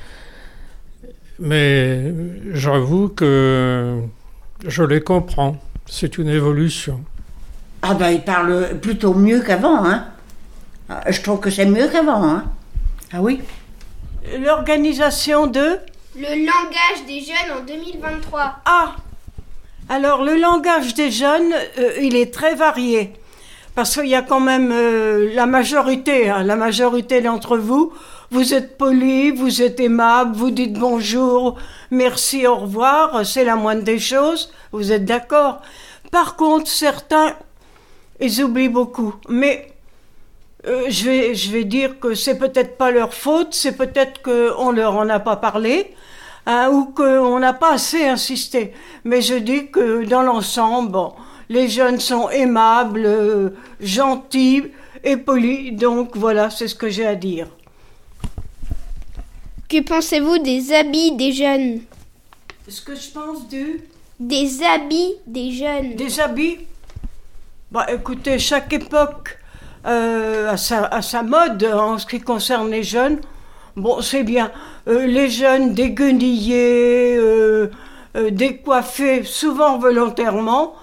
mais j'avoue que je les comprends, c'est une évolution. Ah ben, il parle plutôt mieux qu'avant, hein. Je trouve que c'est mieux qu'avant, hein. Ah oui. L'organisation de... Le langage des jeunes en 2023. Ah, alors le langage des jeunes, il est très varié. Parce qu'il y a quand même la majorité d'entre vous, vous êtes polis, vous êtes aimables, vous dites bonjour, merci, au revoir, c'est la moindre des choses, vous êtes d'accord. Par contre, certains... ils oublient beaucoup, mais je vais dire que c'est peut-être pas leur faute, c'est peut-être qu'on leur en a pas parlé, hein, ou qu'on n'a pas assez insisté. Mais je dis que dans l'ensemble, bon, les jeunes sont aimables, gentils, et poli. Donc voilà, c'est ce que j'ai à dire. Que pensez-vous des habits des jeunes? Ce que je pense des habits des jeunes. Des habits? Bah écoutez, chaque époque a sa mode en ce qui concerne les jeunes. Bon, c'est bien. Les jeunes déguenillés, décoiffés, souvent volontairement.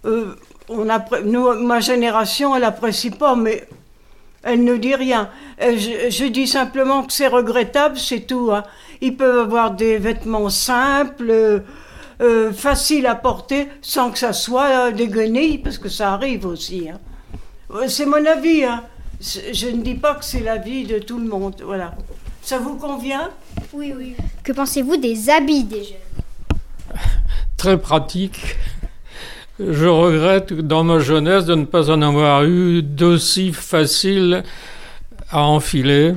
Ma génération, elle n'apprécie pas, mais elle ne dit rien. Je dis simplement que c'est regrettable, c'est tout. Hein. Ils peuvent avoir des vêtements simples, faciles à porter, sans que ça soit des guenilles, parce que ça arrive aussi. Hein. C'est mon avis. Hein. Je ne dis pas que c'est l'avis de tout le monde. Voilà. Ça vous convient? Oui, oui. Que pensez-vous des habits des jeunes? Très pratique. Je regrette dans ma jeunesse de ne pas en avoir eu d'aussi facile à enfiler.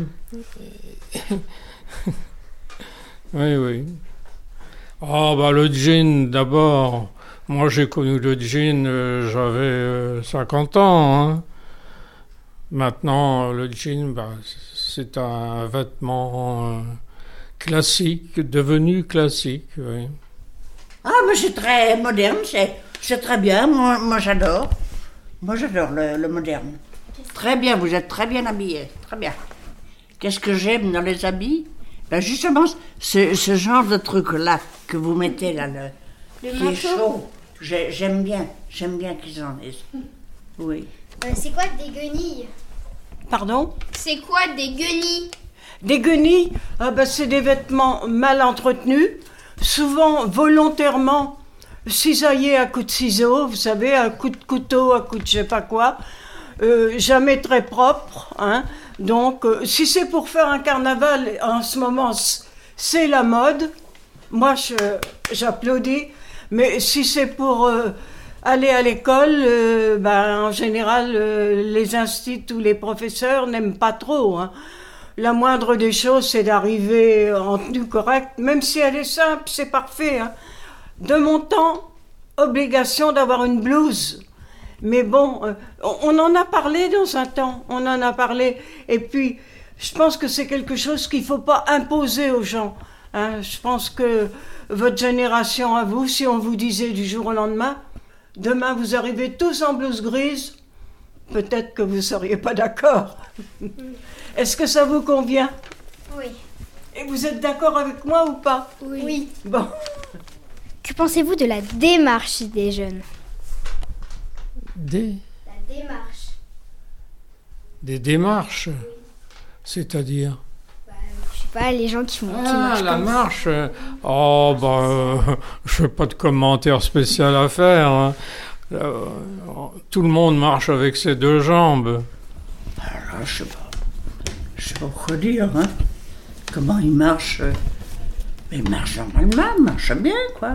Oui, oui. Ah, bah le jean d'abord. Moi j'ai connu le jean, j'avais 50 ans. Hein. Maintenant, le jean, bah, c'est un vêtement classique, devenu classique. Oui. Ah, mais c'est très moderne, c'est très bien, moi j'adore. Moi j'adore le moderne. Très bien, vous êtes très bien habillés, très bien. Qu'est-ce que j'aime dans les habits? Ben justement, ce genre de truc-là que vous mettez là, qui est chaud. J'aime bien qu'ils en aient. Oui. C'est quoi des guenilles? Pardon? C'est quoi des guenilles? Des guenilles, c'est des vêtements mal entretenus, souvent volontairement cisaillés à coups de ciseaux, vous savez, à coups de couteau, à coups de je sais pas quoi, jamais très propres. Hein. Donc, si c'est pour faire un carnaval, en ce moment, c'est la mode. Moi, j'applaudis. Mais si c'est pour aller à l'école, en général, les instituts ou les professeurs n'aiment pas trop. Hein. La moindre des choses, c'est d'arriver en tenue correcte. Même si elle est simple, c'est parfait. Hein. De mon temps, obligation d'avoir une blouse. Mais bon, on en a parlé dans un temps. On en a parlé. Et puis, je pense que c'est quelque chose qu'il ne faut pas imposer aux gens. Hein. Je pense que votre génération à vous, si on vous disait du jour au lendemain, demain vous arrivez tous en blouse grise, peut-être que vous ne seriez pas d'accord. Est-ce que ça vous convient? Oui. Et vous êtes d'accord avec moi ou pas? Oui. Bon. Que pensez-vous de la démarche des jeunes? La démarche. Des démarches? C'est-à-dire? Je sais pas, les gens qui marchent. Ah, la marche. Oh, je n'ai pas de commentaire spécial à faire. Hein. Tout le monde marche avec ses deux jambes. Alors, je sais pas quoi dire. Hein. Comment ils marchent? Mais ils marchent normalement, ils marchent bien, quoi.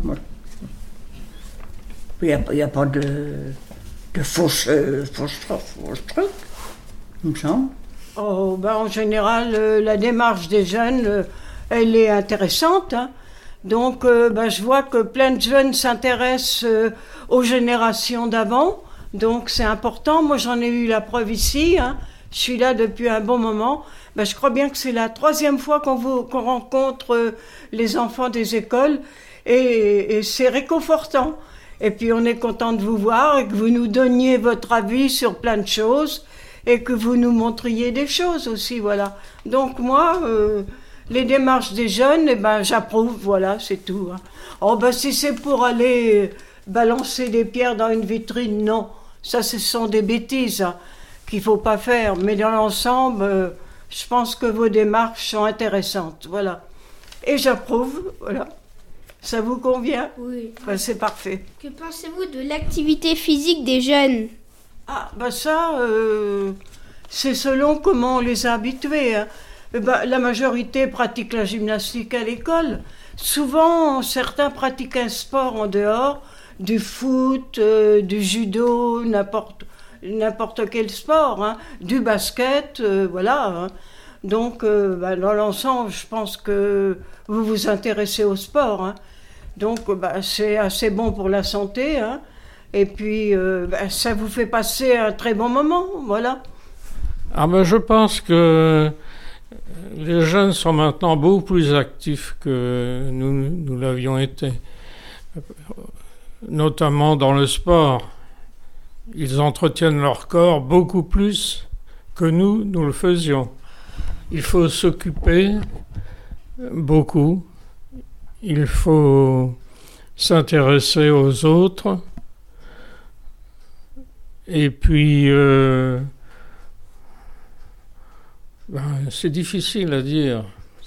Il n'y a pas de fausses trucs, il me semble. Oh, en général, la démarche des jeunes, elle est intéressante. Hein. Donc, je vois que plein de jeunes s'intéressent aux générations d'avant. Donc, c'est important. Moi, j'en ai eu la preuve ici. Hein. Je suis là depuis un bon moment. Je crois bien que c'est la 3e fois qu'on rencontre les enfants des écoles. Et c'est réconfortant. Et puis, on est content de vous voir et que vous nous donniez votre avis sur plein de choses. Et que vous nous montriez des choses aussi, voilà. Donc moi, les démarches des jeunes, j'approuve, voilà, c'est tout. Hein. Oh, si c'est pour aller balancer des pierres dans une vitrine, non. Ça, ce sont des bêtises hein, qu'il ne faut pas faire. Mais dans l'ensemble, je pense que vos démarches sont intéressantes, voilà. Et j'approuve, voilà. Ça vous convient? Oui. C'est parfait. Que pensez-vous de l'activité physique des jeunes? Ah, ça, c'est selon comment on les a habitués. Hein. La majorité pratique la gymnastique à l'école. Souvent, certains pratiquent un sport en dehors, du foot, du judo, n'importe quel sport, hein, du basket, voilà. Hein. Donc, dans l'ensemble, je pense que vous vous intéressez au sport. Hein. Donc, c'est assez bon pour la santé, hein. Et puis, ça vous fait passer un très bon moment, voilà. Ah ben je pense que les jeunes sont maintenant beaucoup plus actifs que nous l'avions été, notamment dans le sport. Ils entretiennent leur corps beaucoup plus que nous le faisions. Il faut s'occuper beaucoup, il faut s'intéresser aux autres, et puis c'est difficile à dire,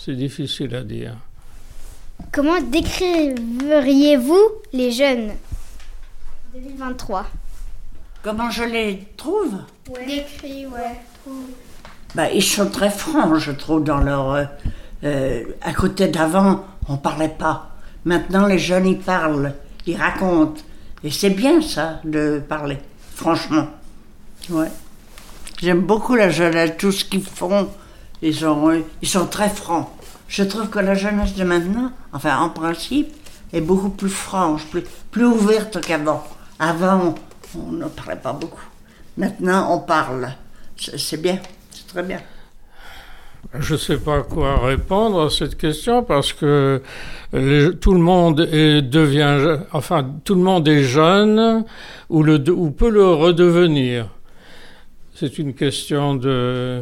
Comment décririez-vous les jeunes 2023? Comment je les trouve? Décrit, Ils sont très francs, je trouve, dans leur... à côté d'avant, on ne parlait pas. Maintenant, les jeunes, ils parlent, ils racontent. Et c'est bien, ça, de parler, franchement. Ouais. J'aime beaucoup la jeunesse, tout ce qu'ils font. Ils sont très francs. Je trouve que la jeunesse de maintenant, enfin, en principe, est beaucoup plus franche, plus ouverte qu'avant. Avant, on ne parlait pas beaucoup. Maintenant, on parle. C'est bien, c'est très bien. Je ne sais pas quoi répondre à cette question parce que tout le monde tout le monde est jeune ou peut le redevenir. C'est une question de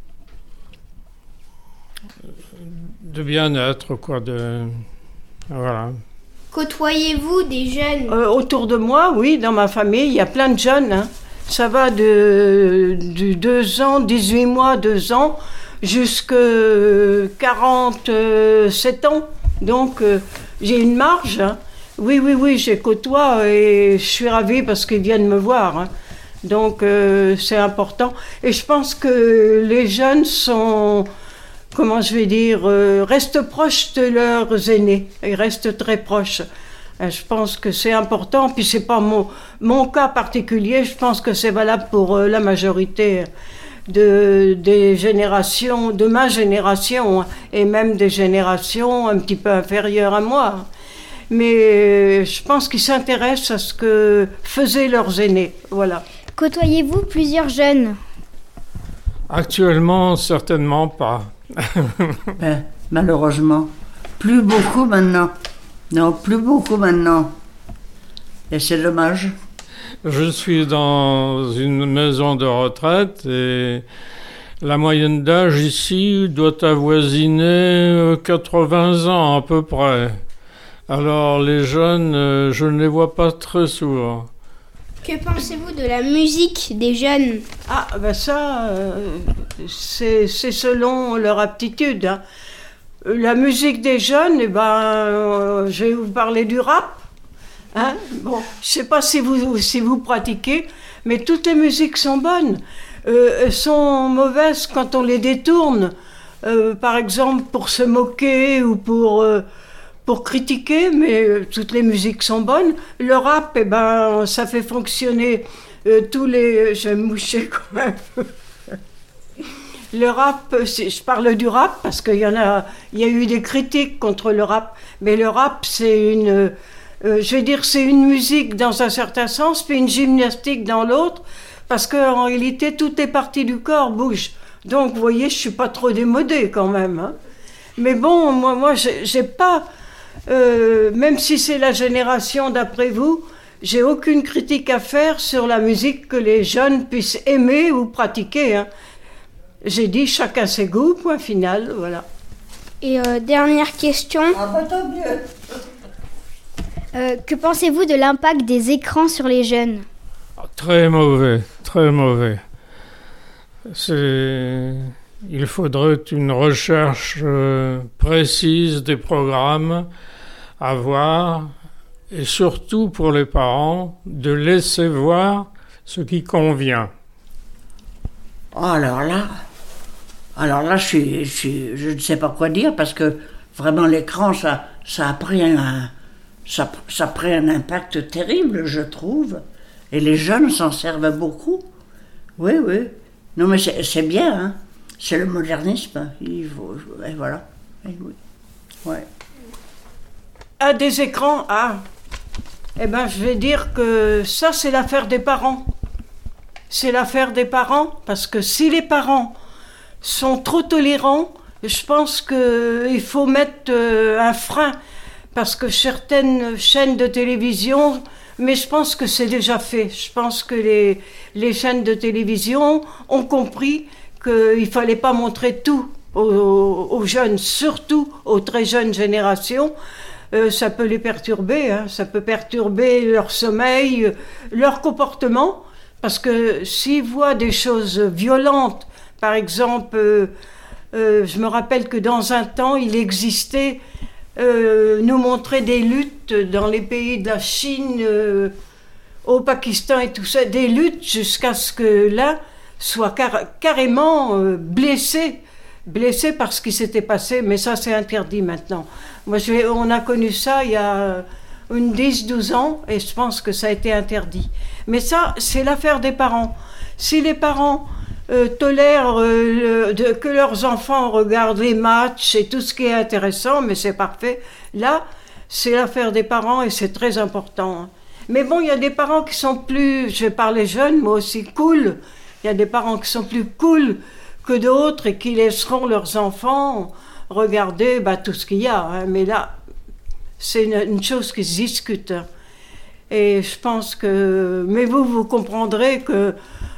bien-être, quoi. Voilà. Côtoyez-vous des jeunes? Autour de moi, oui, dans ma famille, il y a plein de jeunes. Hein. Ça va de 2 ans, 18 mois, 2 ans, jusqu'à 47 ans. Donc, j'ai une marge. Hein. Oui, je côtoie et je suis ravie parce qu'ils viennent me voir. Hein. Donc, c'est important. Et je pense que les jeunes sont... restent proches de leurs aînés. Ils restent très proches. Je pense que c'est important. Puis c'est pas mon cas particulier. Je pense que c'est valable pour la majorité des générations, de ma génération, et même des générations un petit peu inférieures à moi. Mais je pense qu'ils s'intéressent à ce que faisaient leurs aînés. Voilà. Côtoyez-vous plusieurs jeunes? Actuellement, certainement pas. Malheureusement. Plus beaucoup maintenant. Non, plus beaucoup maintenant. Et c'est dommage. Je suis dans une maison de retraite et la moyenne d'âge ici doit avoisiner 80 ans à peu près. Alors les jeunes, je ne les vois pas très souvent. Que pensez-vous de la musique des jeunes? Ah, ça, c'est selon leur aptitude. Hein. La musique des jeunes, je vais vous parler du rap. Hein? Bon, je ne sais pas si vous pratiquez, mais toutes les musiques sont bonnes. Elles sont mauvaises quand on les détourne. Par exemple, pour se moquer ou pour critiquer, mais toutes les musiques sont bonnes. Le rap, ça fait fonctionner tous les... Je vais me moucher quand même. Le rap, je parle du rap parce qu'il y a eu des critiques contre le rap, mais le rap, c'est une... c'est une musique dans un certain sens, puis une gymnastique dans l'autre, parce qu'en réalité, toutes les parties du corps bougent. Donc, vous voyez, je suis pas trop démodée quand même. Hein. Mais bon, moi j'ai pas... même si c'est la génération d'après vous, j'ai aucune critique à faire sur la musique que les jeunes puissent aimer ou pratiquer. Hein. J'ai dit chacun ses goûts, point final, voilà. Et dernière question. Tant mieux. Que pensez-vous de l'impact des écrans sur les jeunes? Très mauvais, très mauvais. Il faudrait une recherche précise des programmes à voir, et surtout pour les parents, de laisser voir ce qui convient. Alors là, je ne sais pas quoi dire, parce que vraiment l'écran, ça a pris un impact terrible, je trouve. Et les jeunes s'en servent beaucoup. Oui. Non, mais c'est bien, hein. C'est le modernisme. Et voilà. Et oui. Ouais. Ah, des écrans, je vais dire que ça, c'est l'affaire des parents. c'est l'affaire des parents, parce que si les parents sont trop tolérants, je pense qu'il faut mettre un frein, parce que certaines chaînes de télévision, mais je pense que c'est déjà fait, je pense que les chaînes de télévision ont compris qu'il ne fallait pas montrer tout aux jeunes, surtout aux très jeunes générations. Ça peut les perturber, hein, ça peut perturber leur sommeil, leur comportement, parce que s'ils voient des choses violentes, par exemple, je me rappelle que dans un temps, il existait, nous montrer des luttes dans les pays de la Chine, au Pakistan et tout ça, des luttes jusqu'à ce que l'un soit carrément blessé par ce qui s'était passé, mais ça c'est interdit maintenant. Moi, on a connu ça il y a une 10-12 ans et je pense que ça a été interdit. Mais ça, c'est l'affaire des parents. Si les parents tolèrent que leurs enfants regardent les matchs et tout ce qui est intéressant, mais c'est parfait, là, c'est l'affaire des parents et c'est très important. Mais bon, il y a des parents qui sont plus, je vais parler jeunes, moi aussi, cool. Il y a des parents qui sont plus cool que d'autres et qui laisseront leurs enfants regarder tout ce qu'il y a. Hein. Mais là, c'est une chose qui se discute. Et je pense que... Mais vous comprendrez que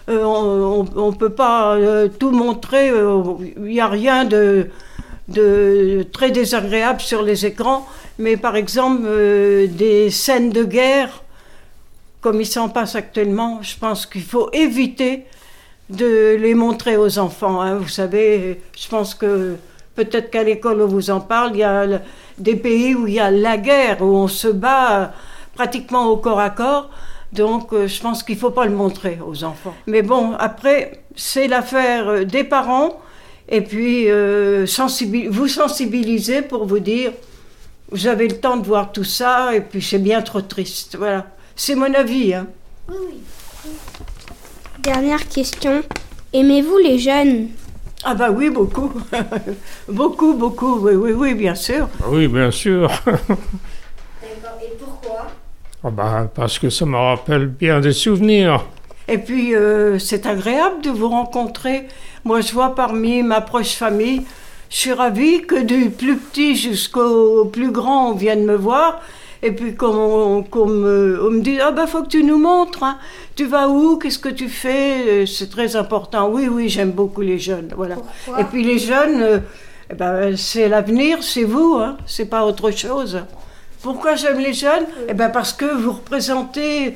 on peut pas tout montrer. Il n'y a rien de très désagréable sur les écrans. Mais par exemple, des scènes de guerre, comme il s'en passe actuellement, je pense qu'il faut éviter de les montrer aux enfants. Hein. Vous savez, je pense que peut-être qu'à l'école on vous en parle, il y a des pays où il y a la guerre, où on se bat pratiquement au corps à corps. Donc je pense qu'il ne faut pas le montrer aux enfants. Mais bon, après, c'est l'affaire des parents. Et puis, vous sensibiliser pour vous dire, vous avez le temps de voir tout ça, et puis c'est bien trop triste. Voilà. C'est mon avis. Hein. Oui. Dernière question. Aimez-vous les jeunes? Ah bah oui, beaucoup. beaucoup, oui, bien sûr. Oui, bien sûr. D'accord, et pourquoi? Parce que ça me rappelle bien des souvenirs. Et puis, c'est agréable de vous rencontrer. Moi, je vois parmi ma proche famille, je suis ravie que du plus petit jusqu'au plus grand, on vienne me voir. Et puis, on me dit, faut que tu nous montres. Hein. Tu vas où? Qu'est-ce que tu fais? C'est très important. Oui, j'aime beaucoup les jeunes. Voilà. Pourquoi? Et puis, les jeunes, c'est l'avenir, c'est vous. Hein. C'est pas autre chose. Pourquoi j'aime les jeunes? Parce que vous représentez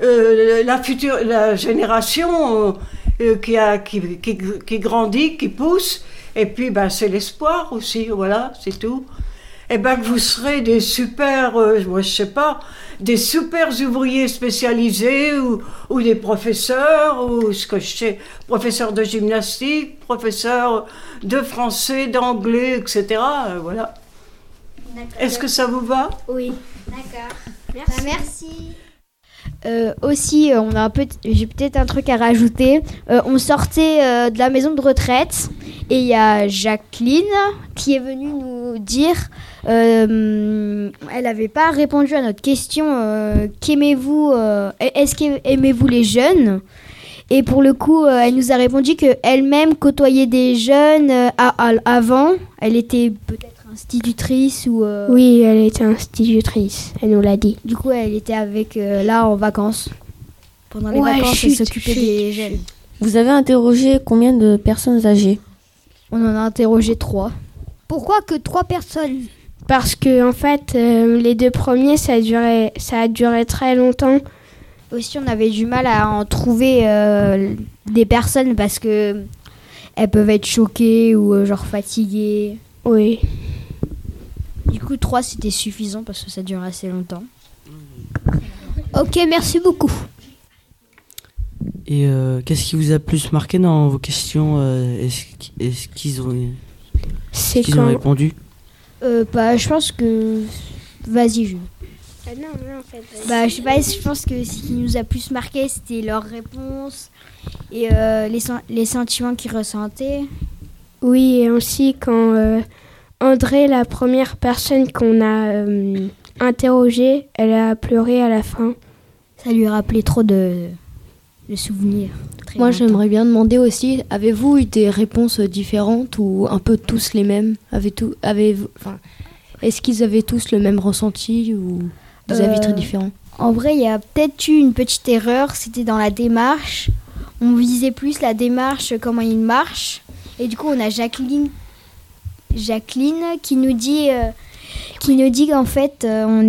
la génération qui grandit, qui pousse. Et puis, c'est l'espoir aussi. Voilà, c'est tout. Que vous serez des super, des super ouvriers spécialisés ou des professeurs, ou ce que je sais, professeurs de gymnastique, professeurs de français, d'anglais, etc. Voilà. Est-ce que ça vous va? Oui. D'accord. Merci. Aussi, j'ai peut-être un truc à rajouter. On sortait de la maison de retraite et il y a Jacqueline qui est venue nous dire, elle n'avait pas répondu à notre question, est-ce qu'aimez-vous les jeunes? Et pour le coup, elle nous a répondu qu'elle-même côtoyait des jeunes avant. Elle était peut-être institutrice ou... Oui, elle était institutrice, elle nous l'a dit. Du coup, elle était avec là en vacances. Pendant les vacances, elle s'occupait des jeunes. Vous avez interrogé combien de personnes âgées? On en a interrogé 3. Pourquoi que 3 personnes? Parce que en fait, les 2 premiers, ça a duré très longtemps. Aussi, on avait du mal à en trouver des personnes parce que elles peuvent être choquées ou fatiguées. Oui. Du coup, 3 c'était suffisant parce que ça dure assez longtemps. Ok, merci beaucoup. Et qu'est-ce qui vous a plus marqué dans vos questions? Est-ce qu'ils ont répondu? Je pense que... Vas-y, Jules. Non, en fait. Je sais pas, je pense que ce qui nous a plus marqué, c'était leurs réponses et les sentiments qu'ils ressentaient. Oui, et aussi quand André, la première personne qu'on a interrogée, elle a pleuré à la fin. Ça lui rappelait trop de le souvenir. Moi, j'aimerais bien demander aussi, avez-vous eu des réponses différentes ou un peu tous les mêmes? Est-ce qu'ils avaient tous le même ressenti ou des avis très différents? En vrai, il y a peut-être eu une petite erreur, c'était dans la démarche. On visait plus la démarche, comment il marche. Et du coup, on a Jacqueline qui nous dit qu'en fait,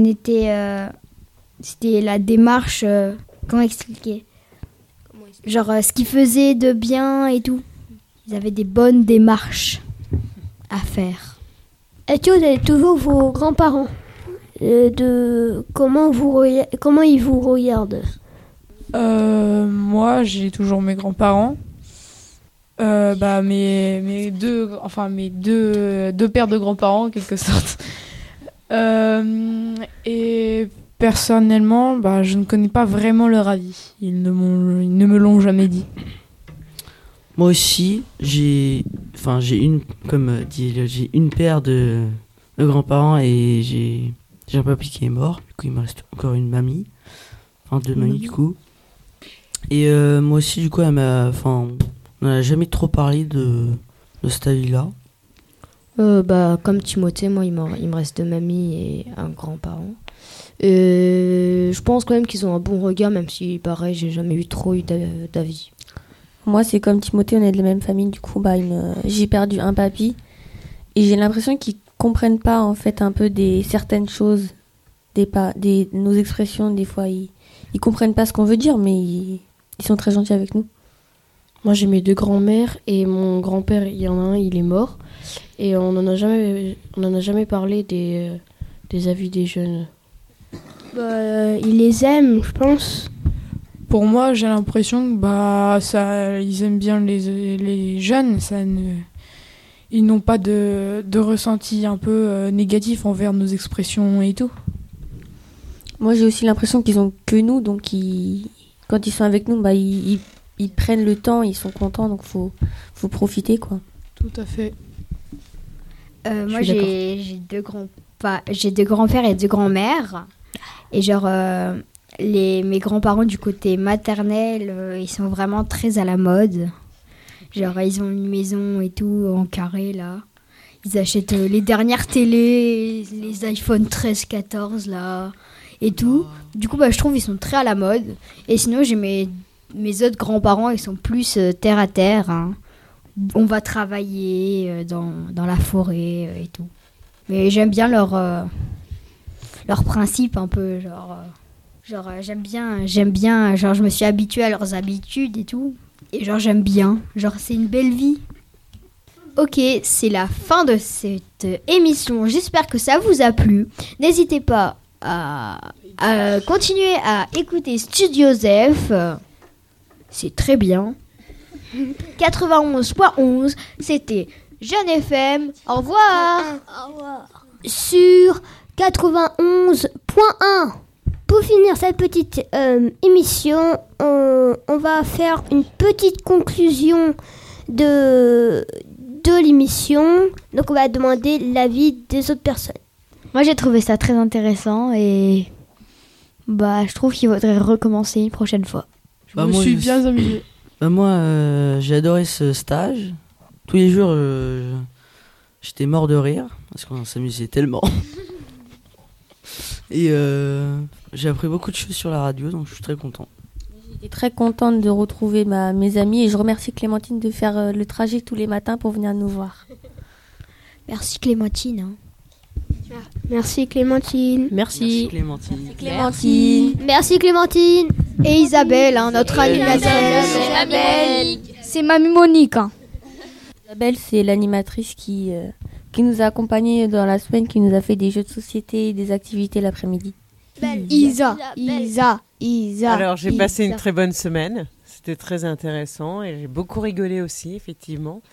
c'était la démarche, comment expliquer? Genre ce qu'ils faisaient de bien et tout. Ils avaient des bonnes démarches à faire. Est-ce que vous avez toujours vos grands-parents comment ils vous regardent? Moi, j'ai toujours mes grands-parents. Mes deux paires de grands-parents en quelque sorte. Et personnellement, je ne connais pas vraiment leur avis. Ils ne me l'ont jamais dit. Moi aussi, j'ai une paire de grands-parents et j'ai un papy qui est mort. Du coup, il me reste encore une mamie, deux mamies du coup. Et moi aussi, du coup, on n'a jamais trop parlé de cet avis-là. Comme Timothée, moi, il me reste 2 mamies et un grand-parent. Je pense quand même qu'ils ont un bon regard, même si, pareil, j'ai jamais trop eu d'avis. Moi, c'est comme Timothée, on est de la même famille. Du coup, j'ai perdu un papy. Et j'ai l'impression qu'ils comprennent pas, en fait, un peu certaines choses, nos expressions. Des fois, ils comprennent pas ce qu'on veut dire, mais ils sont très gentils avec nous. Moi, j'ai mes 2 grands-mères et mon grand-père, il y en a un, il est mort. Et on n'en a jamais parlé des avis des jeunes. Ils les aiment, je pense. Pour moi, j'ai l'impression que ils aiment bien les jeunes. Ils n'ont pas de ressenti un peu négatif envers nos expressions et tout. Moi, j'ai aussi l'impression qu'ils ont que nous, donc quand ils sont avec nous, ils prennent le temps, ils sont contents, donc faut profiter, quoi. Tout à fait. Moi, j'ai 2 grands-pères et 2 grands-mères. Et genre, mes grands-parents du côté maternel, ils sont vraiment très à la mode. Genre, ils ont une maison et tout en carré, là. Ils achètent les dernières télés, les iPhone 13, 14, là, et tout. Du coup, je trouve qu'ils sont très à la mode. Et sinon, j'ai mes autres grands-parents, ils sont plus terre à terre, hein. On va travailler dans la forêt et tout. Mais j'aime bien leur principe un peu, j'aime bien, genre je me suis habituée à leurs habitudes et tout. Et genre j'aime bien, genre c'est une belle vie. Ok, c'est la fin de cette émission. J'espère que ça vous a plu. N'hésitez pas à continuer à écouter Studio Zef. C'est très bien. 91.11, c'était Jeune FM. Au revoir. Au revoir. Sur 91.1. Pour finir cette petite émission, on va faire une petite conclusion de l'émission. Donc on va demander l'avis des autres personnes. Moi j'ai trouvé ça très intéressant et je trouve qu'il faudrait recommencer une prochaine fois. Je me suis bien amusée. Moi j'ai adoré ce stage. Tous les jours j'étais mort de rire parce qu'on s'amusait tellement. Et j'ai appris beaucoup de choses sur la radio, donc je suis très content. J'étais très contente de retrouver mes amis et je remercie Clémentine de faire le trajet tous les matins pour venir nous voir. Merci Clémentine. Merci Clémentine. Merci Clémentine. Merci Clémentine. Merci Clémentine. Et Isabelle, notre animatrice. Isabelle. C'est Mamie Monique. Isabelle, c'est l'animatrice qui nous a accompagnés dans la semaine, qui nous a fait des jeux de société et des activités l'après-midi. Isa. Alors, j'ai passé une très bonne semaine. C'était très intéressant et j'ai beaucoup rigolé aussi, effectivement.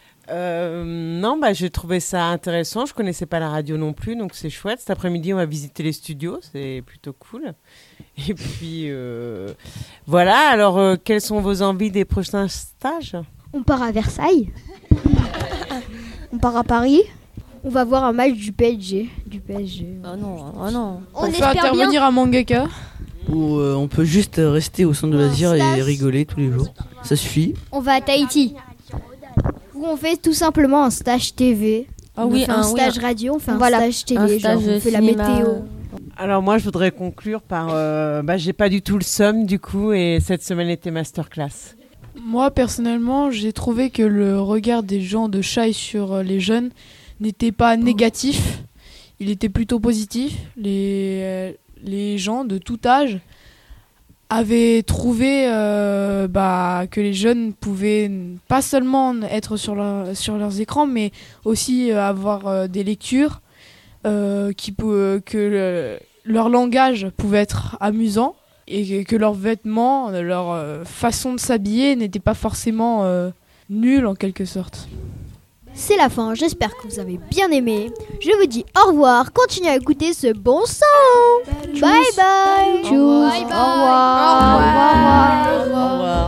J'ai trouvé ça intéressant. Je connaissais pas la radio non plus, donc c'est chouette. Cet après-midi, on va visiter les studios. C'est plutôt cool. Et puis, voilà. Alors, quelles sont vos envies des prochains stages ? On part à Versailles. On part à Paris. On va voir un match du PSG. Oh non. On fait intervenir un mangaka. où on peut juste rester au centre de loisirs et rigoler tous les jours. Ça suffit. On va à Tahiti, où on fait tout simplement un stage TV. Ah On oui, fait un stage radio, on fait un stage télé, un genre, stage on fait la cinéma. météo. Alors moi, je voudrais conclure par... j'ai pas du tout le somme du coup, et cette semaine était masterclass. Moi, personnellement, j'ai trouvé que le regard des gens de Chai sur les jeunes n'était pas négatif. Il était plutôt positif. Les gens de tout âge avaient trouvé que les jeunes pouvaient pas seulement être sur leurs écrans, mais aussi avoir des lectures, leur langage pouvait être amusant et que leurs vêtements, leur façon de s'habiller n'était pas forcément nulle en quelque sorte. C'est la fin, j'espère que vous avez bien aimé. Je vous dis au revoir, continuez à écouter ce bon son. Bye bye. Tchuss. Au revoir. Au revoir.